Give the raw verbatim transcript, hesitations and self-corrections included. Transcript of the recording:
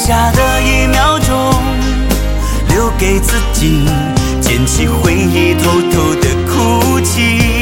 下的一秒钟，留给自己，捡起回忆，偷偷的哭泣。